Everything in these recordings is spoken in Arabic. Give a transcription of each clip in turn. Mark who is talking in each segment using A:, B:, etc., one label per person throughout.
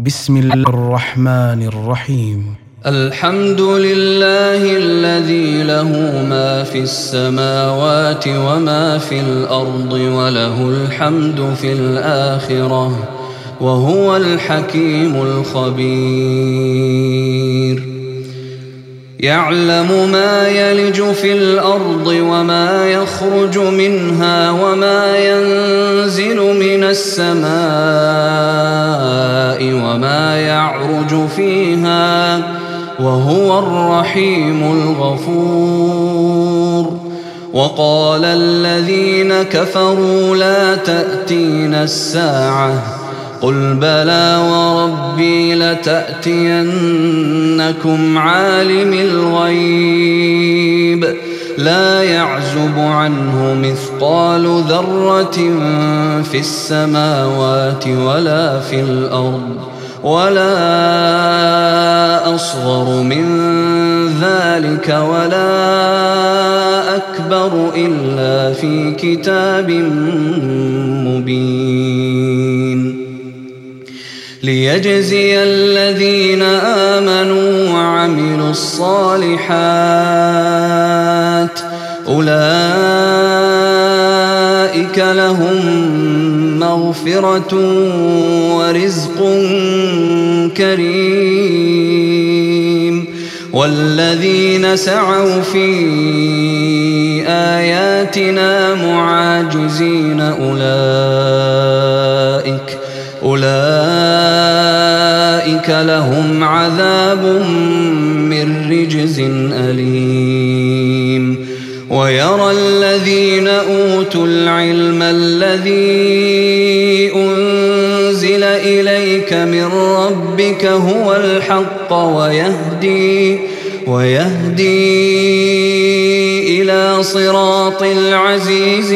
A: بسم الله الرحمن الرحيم.
B: الحمد لله الذي له ما في السماوات وما في الأرض وله الحمد في الآخرة وهو الحكيم الخبير. يعلم ما يلج في الأرض وما يخرج منها وما ينزل من السماء وما يعرج فيها وهو الرحيم الغفور. وقال الذين كفروا لا تأتينا الساعة قل بلى وربي لتأتينكم عالم الغيب لا يعزب عنه مثقال ذرة في السماوات ولا في الأرض ولا أصغر من ذلك ولا أكبر إلا في كتاب مبين. ليجزي الذين آمنوا وعملوا الصالحات أولئك لهم مغفرة ورزق كريم. والذين سعوا في آياتنا معاجزين أولئك لهم عذاب من رجز أليم. ويرى الذين أوتوا العلم الذي أنزل إليك من ربك هو الحق ويهدي إلى صراط العزيز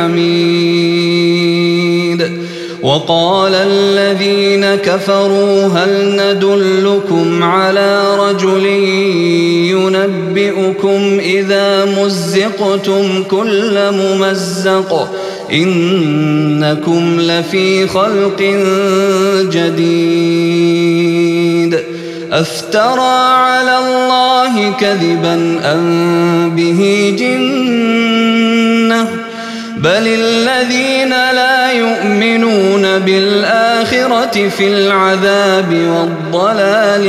B: الحميد. وقال الذين كفروا هل ندلكم على رجل ينبئكم إذا مزقتم كل ممزق إنكم لفي خلق جديد. أفترى على الله كذبا أم به جنة بل الذين لا يؤمنون بالآخرة في العذاب والضلال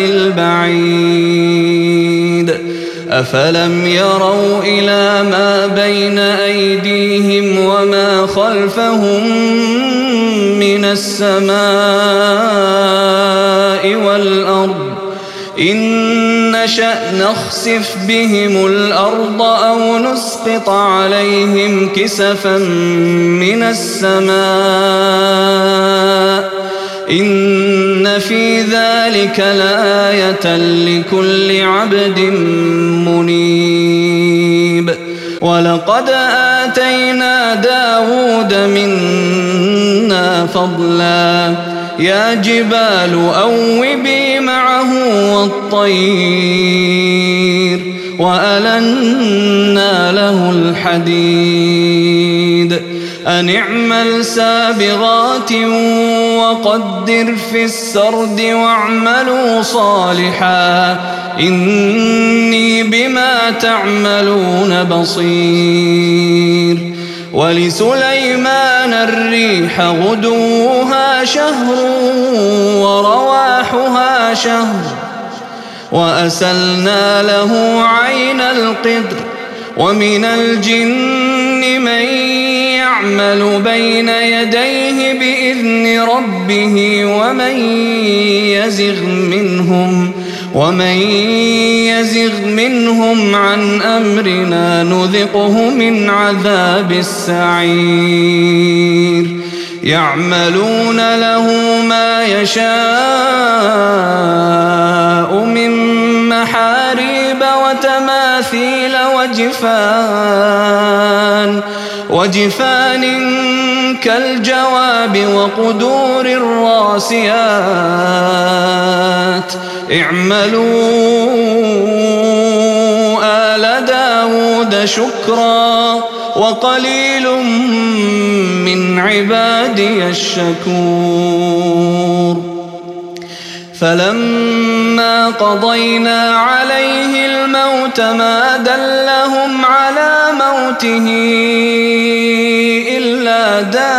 B: البعيد. أفلم يروا إلى ما بين أيديهم وما خلفهم من السماء والأرض إن نشأ نخسف بهم الأرض أو نسقط عليهم كسفا من السماء إن في ذلك لآية لكل عبد منيب. ولقد آتينا داود منا فضلا يا جبال أوبي معه والطير وألنا له الحديد أن اعمل سابغات وقدر في السرد واعملوا صالحا إني بما تعملون بصير. ولسليمان الريح غدوها شهر ورواحها شهر وأسلنا له عين القدر. ومن الجن من يعمل بين يديه بإذن ربه ومن يزغ منهم عن أمرنا نذقه من عذاب السعير. يعملون له ما يشاء من محاريب وتماثيل وجفان كالجواب وقدور الراسيات اعملوا آل داود شكرا وقليل من عبادي الشكور. فلما قضينا عليه الموت ما دلهم على موته إلا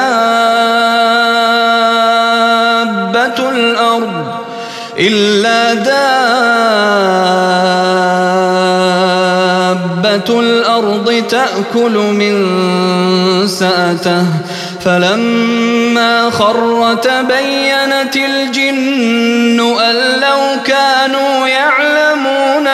B: دابة الأرض تأكل من سأته فلما خر تبينت الجن أن لو كانوا يعلمون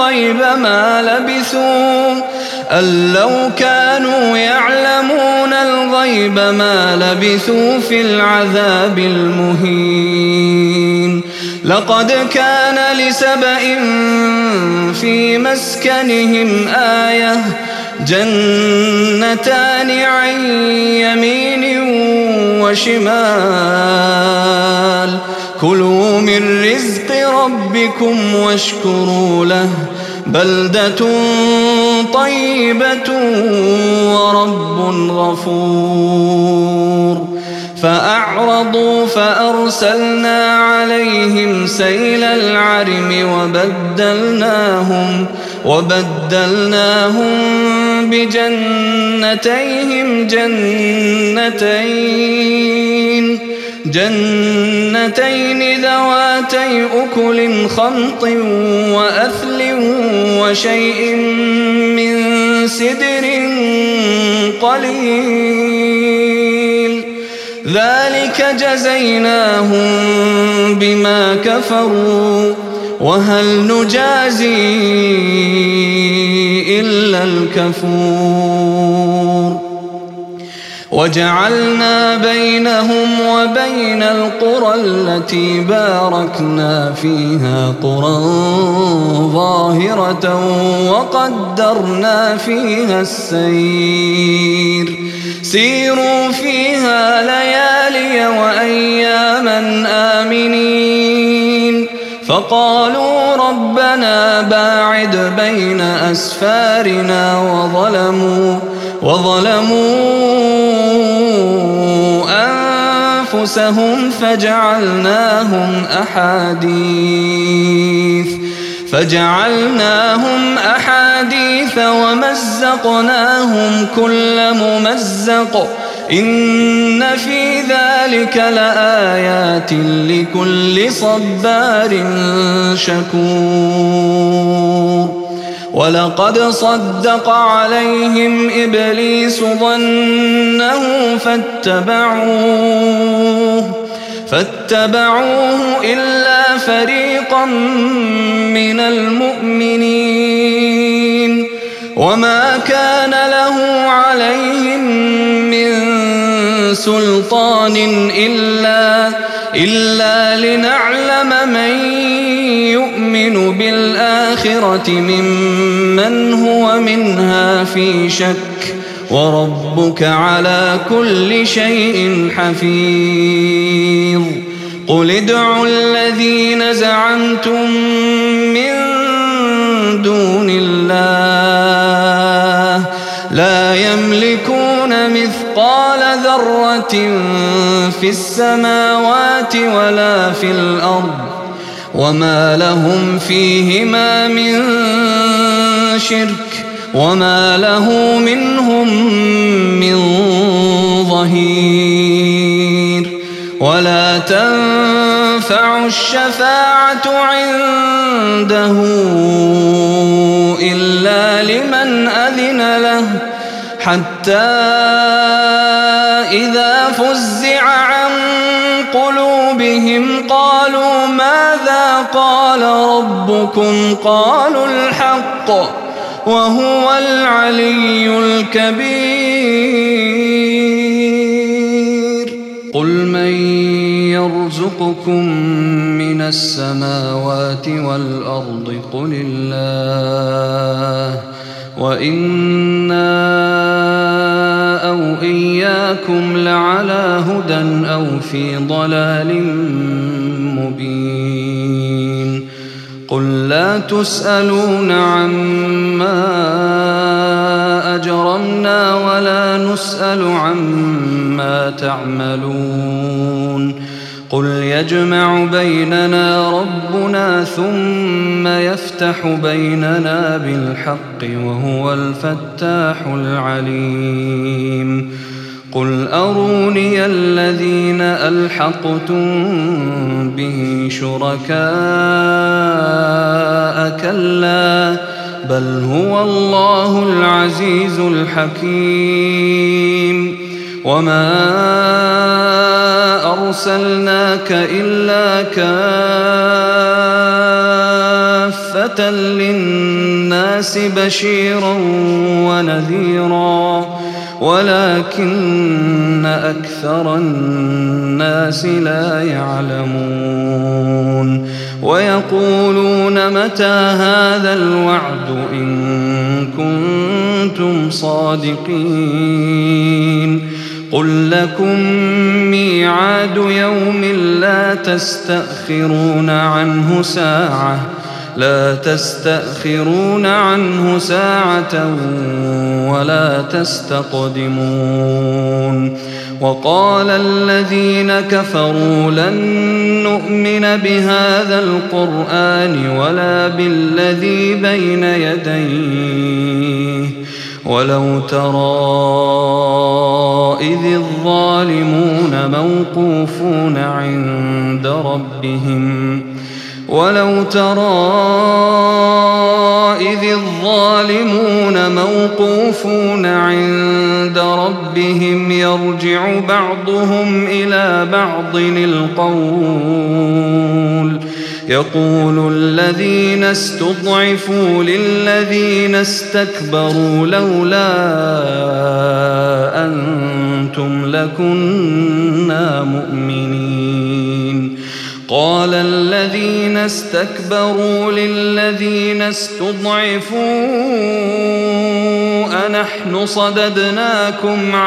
B: الغيب ما لبثوا في العذاب المهين لقد كان لسبإ في مسكنهم آية جنتان عن يمين وشمال كلوا من رزق ربكم واشكروا له بلدة طيبة ورب غفور فأعرضوا فأرسلنا عليهم سيل العرم وبدلناهم بجنتيهم جنتين ذواتي أكل خمط وأثل وشيء من سدر قليل ذلك جزيناهم بما كفروا وهل نجازي إلا الكفور وجعلنا بينهم وبين القرى التي باركنا فيها قرى ظاهرة وقدرنا فيها السير سيروا فيها ليالي وأياما آمنين فقالوا ربنا باعد بين أسفارنا وظلموا أنفسهم فجعلناهم أحاديث ومزقناهم كل ممزق إن في ذلك لآيات لكل صبار شكور ولقد صدق عليهم إبليس ظنه فاتبعوه إلا فريقا من المؤمنين وما كان له عليهم من سلطان إلا لنعلم من يؤمن بالآخرة ممن هو منها في شك وربك على كل شيء حفيظ قل ادعوا الذين زعمتم من دون الله لا يملكون مثقال ذرة في السماوات ولا في الأرض وما لهم فيهما من شرك وما له منهم من ظهير ولا تنفع الشفاعة عنده إلا لمن أذن له حتى إذا فزع عن قلوبهم قالوا ماذا قال ربكم قالوا الحق وهو العلي الكبير قل من يرزقكم من السماوات والأرض قل الله وإنا أو إياكم لعلى هدى أو في ضلال مبين قل لا تسألون عما أجرمنا ولا نسأل عما تعملون قل يجمع بيننا ربنا ثم يفتح بيننا بالحق وهو الفتاح العليم قل أروني الذين ألحقتم به شركاء كلا بل هو الله العزيز الحكيم وما أرسلناك إلا كافة للناس بشيرا ونذيرا ولكن أكثر الناس لا يعلمون ويقولون متى هذا الوعد إن كنتم صادقين قل لكم ميعاد يوم لا تستأخرون عنه ساعة ولا تستقدمون وقال الذين كفروا لن نؤمن بهذا القرآن ولا بالذي بين يديه ولو ترى إذ الظالمون موقوفون عند ربهم يرجع بعضهم إلى بعض القول يقول الذين استضعفوا للذين استكبروا لولا أنتم لكنا مؤمنين قال الذين استكبروا للذين استضعفوا أنحن صددناكم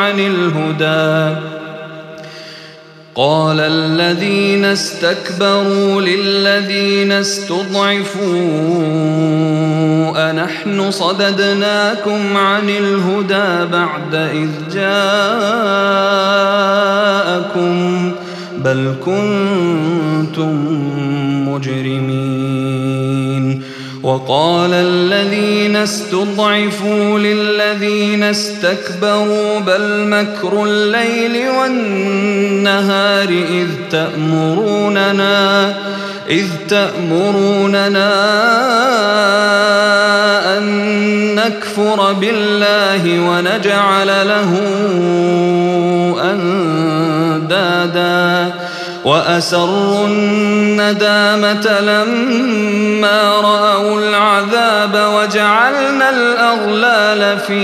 B: عن الهدى بعد إذ جاءكم بل كنتم مجرمين وقال الذين استضعفوا للذين استكبروا بل مكر الليل والنهار إذ تأمروننا أن نكفر بالله ونجعل له أندادا وأسروا الندامة لما رأوا العذاب وجعلنا الأغلال في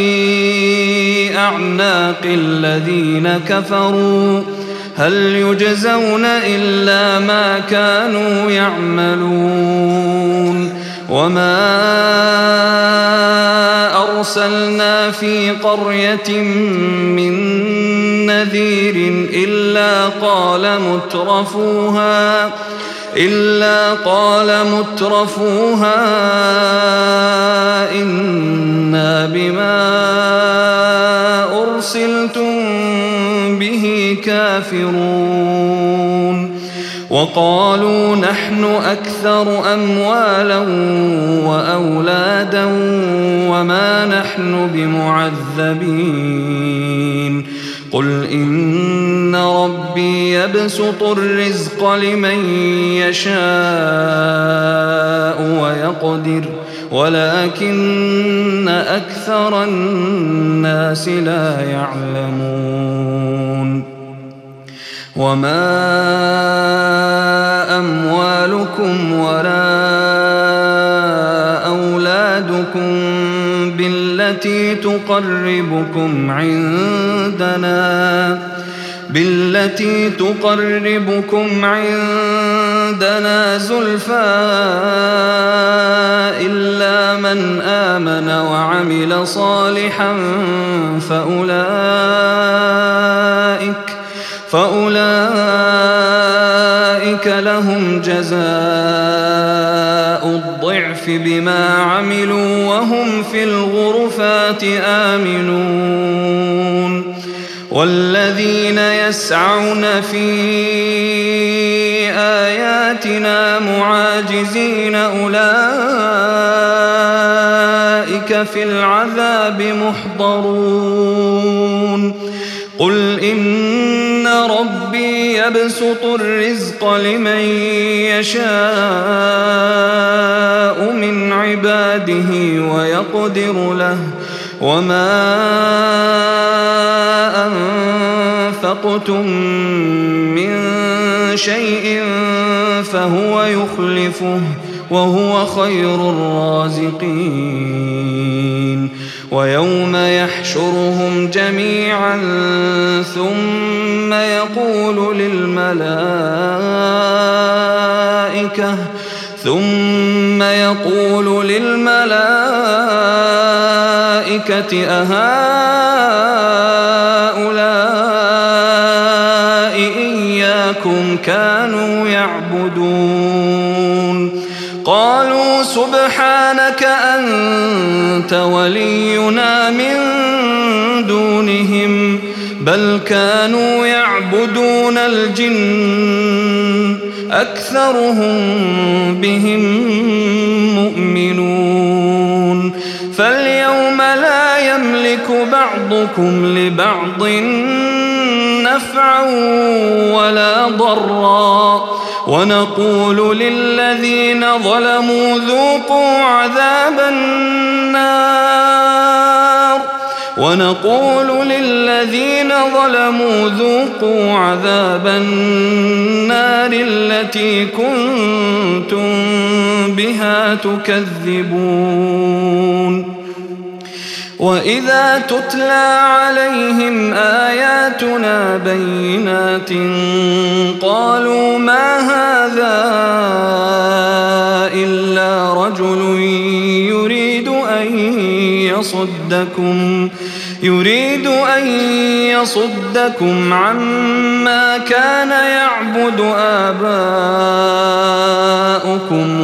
B: أعناق الذين كفروا هل يجزون إلا ما كانوا يعملون وما أرسلنا في قرية من نذير إلا قال مترفوها إنا بما أرسلتم به كافرون وقالوا نحن أكثر أموالا وأولادا وما نحن بمعذبين قل إن ربي يبسط الرزق لمن يشاء ويقدر ولكن أكثر الناس لا يعلمون وما أموالكم ولا أولادكم بالتي تقربكم عندنا زلفى إلا من آمن وعمل صالحا فأولئك لهم جزاء الضعف بما عملوا وهم في الغرفات آمنون والذين يسعون في آياتنا معاجزين أولئك في العذاب محضرون قل إن ربي يبسط الرزق لمن يشاء من عباده ويقدر له وما أنفقتم من شيء فهو يخلفه وهو خير الرازقين ويوم يحشرهم جميعا ثم يقول للملائكة أهؤلاء إياكم كانوا يعبدون قالوا سبحانك أنت ولينا من دونهم بل كانوا يعبدون الجن أكثرهم بهم مؤمنون فاليوم لا يملك بعضكم لبعض نفعا ولا ضرا ونقول للذين ظلموا ذوقوا عذاب النار التي كنتم بها تكذبون وإذا تتلى عليهم آياتنا بينات قالوا ما هذا إلا رجل يريد أن يصدكم عما كان يعبد آباؤكم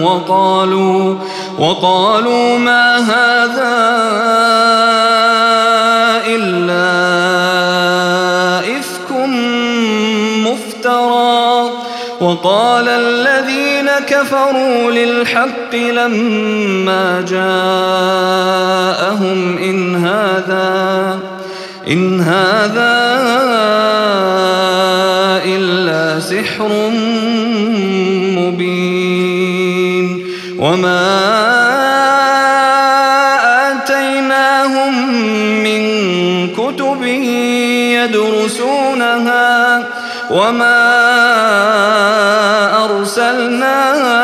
B: وقالوا ما هذا إلا إفك مفترى وقال الذين كفروا للحق لما جاءهم إن هذا إلا سحر مبين وما آتيناهم من كتب يدرسونها وما أرسلنا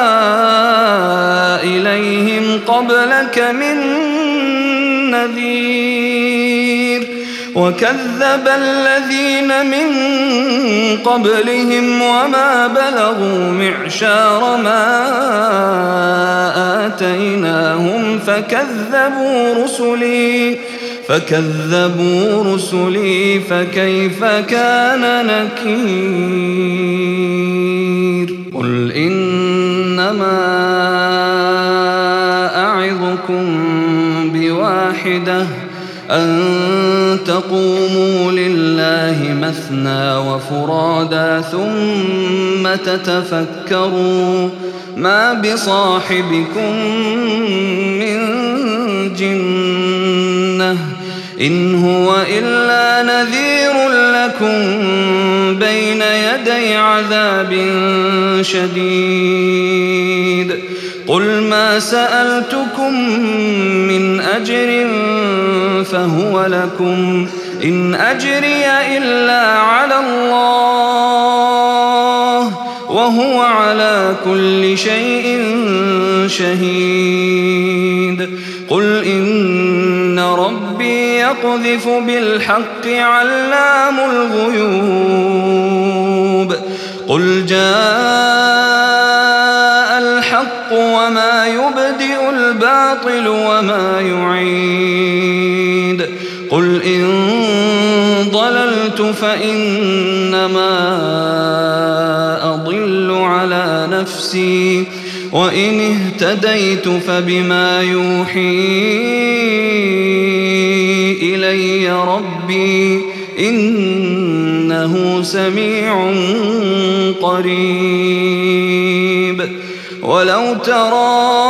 B: إليهم قبلك من نذير وكذب الذين من قبلهم وما بلغوا معشار ما آتيناهم فكذبوا رسلي فكيف كان نكير قل إنما أعظكم بواحدة أن تقوموا لله مثنى وفرادا ثم تتفكروا ما بصاحبكم من جنة إن هو إلا نذير لكم بين يدي عذاب شديد قل ما سألتكم من أجر فهو لكم إن أجري إلا على الله وهو على كل شيء شهيد قل إن ربي يقذف بالحق علام الغيوب قل جاء الحق وما يبدئ الباطل وما يعيد قل إن ضللت فإنما أضل على نفسي وإن اهتديت فبما يوحي إلي ربي إنه سميع قريب. ولو ترى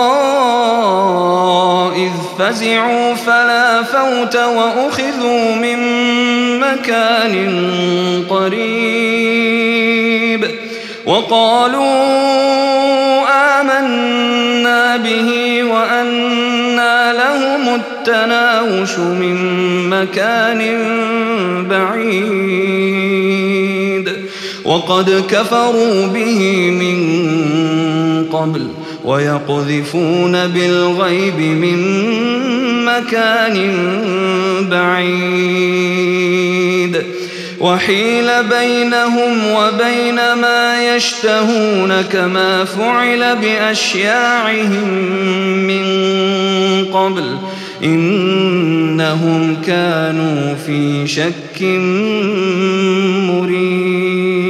B: إذ فزعوا فلا فوت وأخذوا من مكان قريب وقالوا آمنا به وأنى لهم التناوش من مكان بعيد وقد كفروا به من قبل ويقذفون بالغيب من مكان بعيد وحيل بينهم وبين ما يشتهون كما فعل بأشياعهم من قبل إنهم كانوا في شك مريب.